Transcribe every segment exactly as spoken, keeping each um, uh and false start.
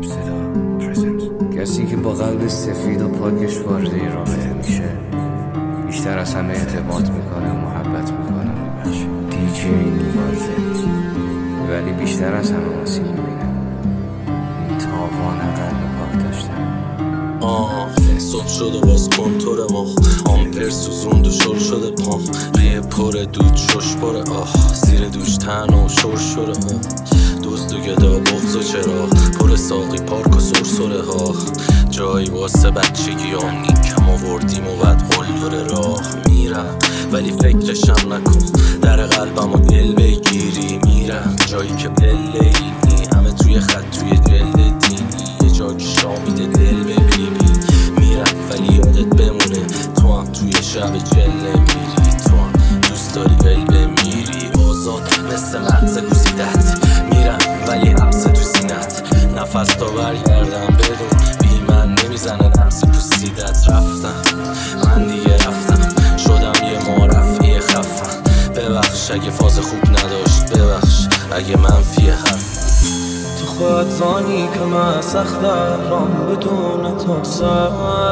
کسی که با قلب سفید و پاکش وارد این رابطه میشه بیشتر از همه اعتماد میکنه و محبت میکنه و میبخشه. دیجی نیمازه ولی بیشتر از همه آسیب میبینه. این تاوان قلب پاک داشتن. آه صبح شده باز کنتور ما آمپر سوزوند و شل شده پام ریه پر دود شش پره آه زیر دوش تن و شور شره ها دوست و گدا بغض و چرا پر ساقی پارک و سرسره ها جایی واسه بچگی هم نیکم آوردیم و بد قلدر راه میرم ولی فکرشم نکن در قلبم و دل بگیری میرم جایی که پله اینی همه توی خط توی دل دینی یه جا که شامیده دل ببینی میرم ولی یادت بمونه تو هم توی شب جله میری تو هم دوست داری ول بمیری آزاد مثل مغز گوزیدت میرم ولی حبس تو سینت نفس تا برگردم بدون بی من نمیزنه نفس پوسیدت رفتم من دیگه رفتم شدم یه معرفی خفم ببخش اگه فاز خوب نداشت ببخش اگه منفی حرف تو خواهد زانی که من سخت رام بدون تو سر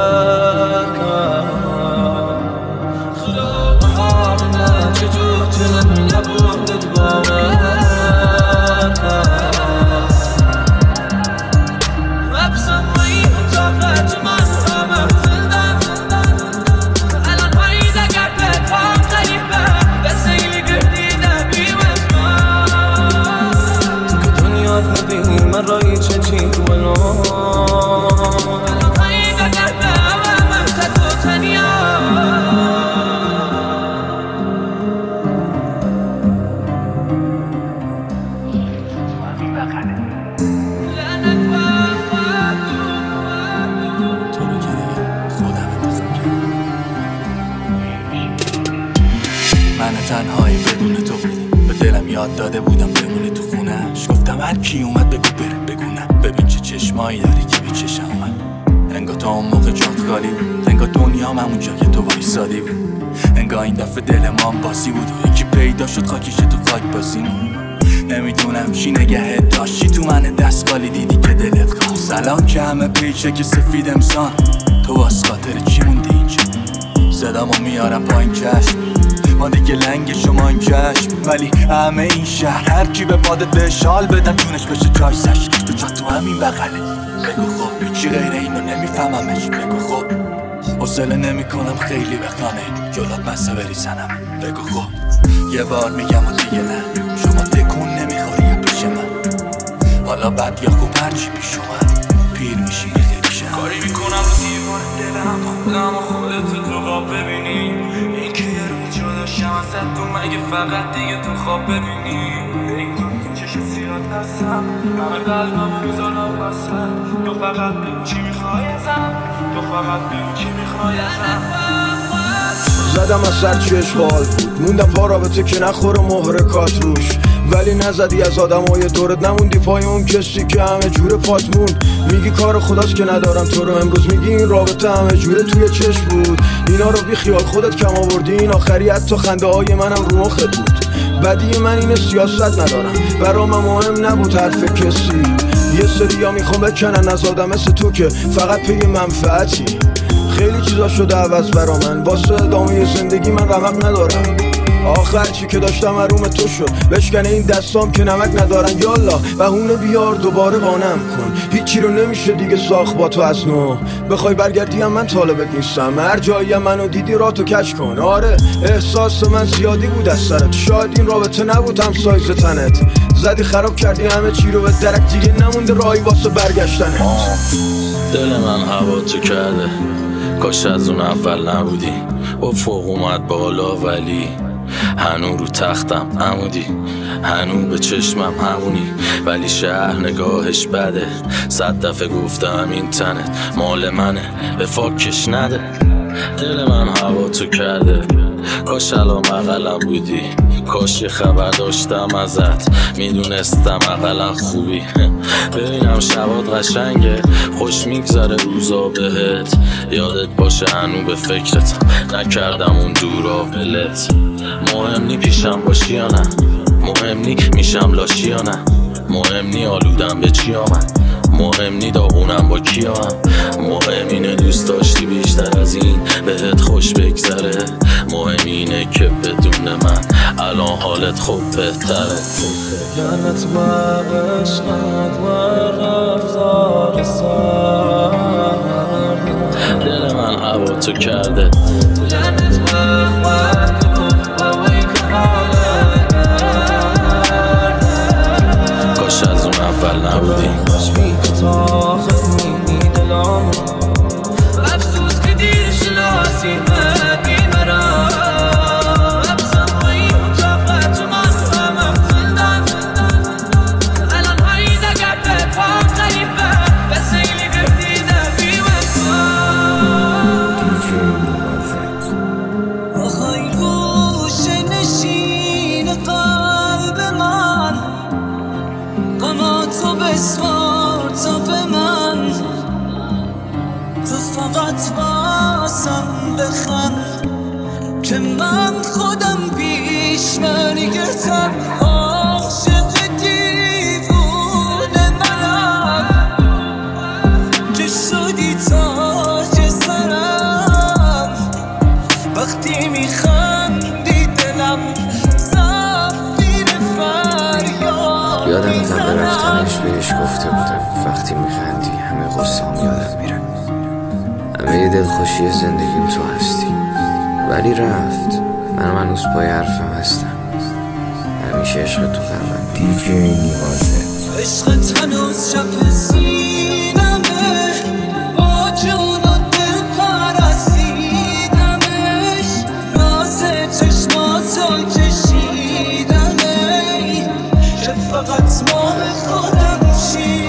کرد خدا بحار نه چجور تنم نبودت باور کرد وبسم مایی مطابقت من همه زندن الان پایید اگر پتام قریبه به سیلی گردیده بیمت من تو که دنیات میبینی من رایی چه چی تو الان الان پایید اگر به همه مهتد و تنیا من تنهایی بدون تو بودم به دلم یاد داده بودم بمونی تو خونهش گفتم هر کی اومد بگو بره بگو نه ببین چه چشمایی داری که به چشم اومد انگار تا اون موقع جات خالی بود انگار دنیام همونجا که تو وایسادی بود انگار این دفعه دل ما هم باسی بود و یکی پیدا شد خاکیش تو خاک بازیمون نمیدونم چی نگهت داشتی تو من دستگالی دیدی که دلت خواست سلام که همه پیچه که سفید امسان تو واس خاطر چی موندی اینجا صدامو میارم پایین چشم ما دیگه لنگ شما این چشم ولی همه این شهر هر کی به بادت به شال بدن جونش بشه جایزش تو جا تو همین بغله بگو خب چی غیر اینو نمیفهممش بگو خب حوصله نمی کنم خیلی بخانه جلات بسه بریزنم بگو خب یه بار میگم و دیگه نه شما تکون نمیخوری یا پیش من حالا بد یا خوب هرچی پیش اومد پیر میشی میخیلی شم کاری میکنم رو دیوار دلم خودم و خودت تو خواب ببینی این که یه روز جدا شم ازت تو مگه فقط دیگه تو خواب ببینی این تو چشم سیاد دستم همه قلبم رو میذارم بسن تو فقط بگو چی میخوای ازم تو فقط بگو چی میخوای ازم زدم از سر چی اشغال بود موندم پا رابطه که نخوره محرکات روش ولی نزدی از آدم های دورت نموندی پای اون کسی که همه جوره پات موند میگی کار خداست که ندارم تو رو امروز میگی این رابطه همه جوره توی چشم بود اینا رو بی خیال خودت کم آوردی این آخری حتی خنده های منم رو مخت بود بدی من اینه سیاست ندارم برام مهم نبود حرف کسی یه سریا میخوام بکنن از آدم مثل تو که فقط پی منفعتی خیلی چیزا شده عوض برا من واسه ادامه زندگی من رمق ندارم آخر چی که داشتم حروم تو شد بشکنه این دستام که نمک ندارن یالا بهونه بیار دوباره قانم کن هیچی رو نمیشه دیگه ساخت با تو از نو بخوای برگردی هم من طالبت نیستم هر جایی منو دیدی راتو کش کن آره احساس من زیادی بود از سرت شاید این رابطه نبود هم سایز تنت زدی خراب کردی همه چی رو به درک دیگه نمونده راهی واسه برگشتنت دل من هوا تو کرده کاش از اون اول نبودی افق اومد بالا ولی هنو رو تختم عمودی هنو به چشمم همونی ولی شهر نگاهش بده صد دفعه گفتم این تنت مال منه به فاکش نده دل من هوا تو کرده کاش الان بغلم بودی کاش یه خبر داشتم ازت میدونستم اقلا خوبی ببینم شبات قشنگه خوش میگذره روزا بهت یادت باشه هنو به فکرت نکردم اون دورا ولت مهم نی پیشم باشی یا نه مهم نی میشم لاشی یا نه مهم نی آلودم به چی آمد، مهم نی داغونم با کیام، مهم اینه دوست داشتی بیشتر از این بهت خوش بگذره، مهم اینه که بدون من الان حالت خوب بهتره. جنت و عشقت و رفتار سرد دل من هوا تو کرده جنت و وقت و هوایی که حالت کاش از اون اول نبودیم، کاش بی تو آخر میدی دلام افسوس که دیر شناسی بگی مرا ابسم و این اتاقت تو من همه زندان الان هایید اگر به پاک غریبه به سیلی گردیده بی وفا آخای گوش نشین قلب من غما تو بسوار تا به من تو فقط واسم بخند که من خودم پیش مرگتم عاشق دیوونه منم که شدی تاج سرم وقتی میخندی دلم زفیر فریاد یادم ازم به رفتنش بهش گفته بودم وقتی میخندی همه غصه‌ام یادم میره، همه دلخوشی زندگیم تو هستی، ولی رفت من هنوز پای حرفم هستم، همیشه عشق تو قلبم. دیجی نیوازه عشقت هنوز شب سینمه با جون و دل پرستیدمش راز چشماتو کشیدمه که فقط ماه خودم چی.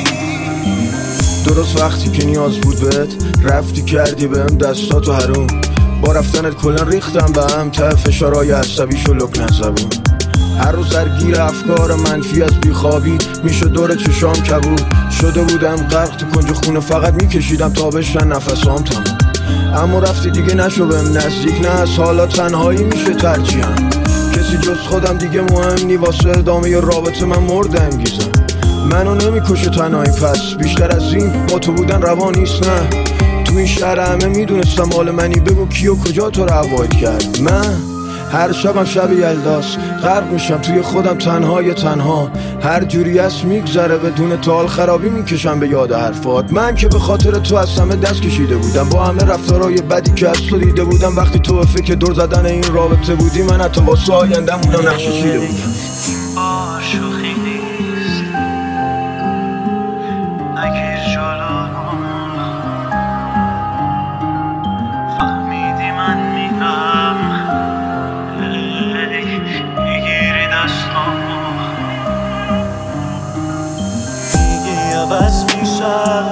درست وقتی که نیاز بود بهت رفتی کردی بهم دستاتو حروم، با رفتنت کلن ریختم به هم ته فشارهای عصبیشو لکنه زبون، هر روز درگیر افکار منفی از بیخوابی میشه دور چشام کبود شده بودم غرق تو کنج خونه فقط میکشیدم تا بشن نفسام تمام، اما رفتی دیگه نشو بهم نزدیک، نه از حالا تنهایی میشه ترجیحم، کسی جز خودم دیگه مهم نی واسه ادامه ی رابطه من مرد انگیزم، منو نمیکشه تنهایی پس بیشتر از این با تو بودن روا نیست، نه تو این شهر همه میدونستم مال منی، بگو کی و کجا تو رو ابعاد کرد، من هر شبم شب یلداست غرق میشم توی خودم تنهای تنها، هر جوری است میگذره بدون تال خرابی میکشم به یاد حرفات، من که به خاطر تو از همه دست کشیده بودم با همه رفتارهای بدی که از تو دیده بودم، وقتی تو به فکر دور زدن این رابطه بودی من حتی واسه آیندم اونم نقشه چیده بودم. شوخی نیست نگیر جلو فهمیدی من میرم میگیری دستامو میگی عوض میشم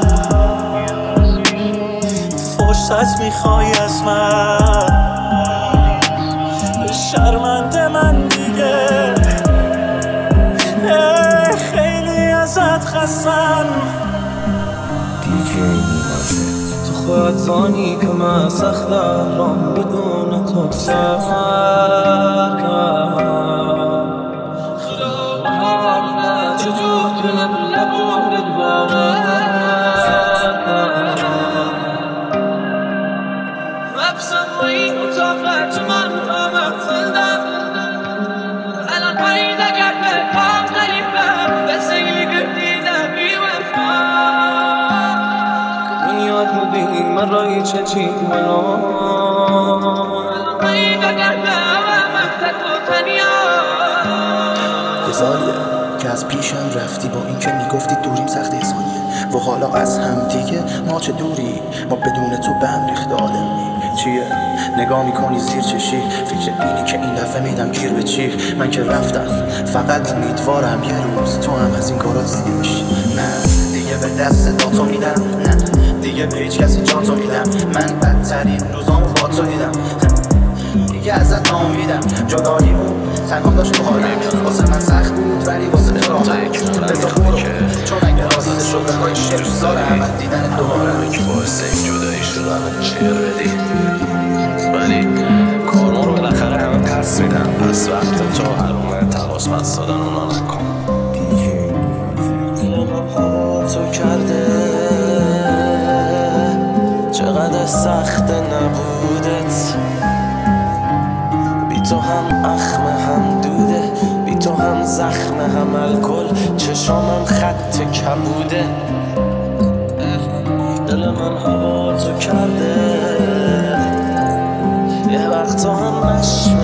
فرصت میخوای از من شرمنده من دیگه خیلی ازت خستم. دیجی نیوازه تو خواهد زانی که من سخت رام بدون تو سر کرد خدا چجور کنم لبورد باور کرد ابسم و این اتاقت تو من همه زندم الان پرید اگر به پاک غریبه به سیلی گردیده بی وفا دنیات مدین من رای چه چی ولو الان پرید اگر به همه تک و تنیا هزاریه که از پیشم رفتی با این که میگفتی دوریم سخت انسانیه و حالا از هم دیگه ما چه دوری ما بدون تو به هم ریخته آدمی چیه نگاه میکنی زیر چشی فکر اینی که این دفعه میدم گیر به چی من که رفتم فقط امیدوارم یه روز تو هم از این کارات زیر بشی نه دیگه به دست داتو میدم نه دیگه به هیچ کسی جاتو میدم من بدترین روزامو با تو دیدم دیگه ازت ناامیدم جدایی بود تنها داشت تو حالم واسه من سخت بود ولی واسه تو راحت بذار برو چون اگه راست شده های شیرش دارم از دیدن دوباره که باعث این جدایی شدن چیر بدی ولی کارما رو بالاخره همه پس میدم پس وقت تو حرومه تماس بس دادن اونا نکن. دیجی انقدر سخت نبودت، بی تو هم اخمه هم دوده، بی تو هم زخمه هم الکل، چشامم خط کبوده، دل من هوا تو کرده، یه وقتا هم نشمه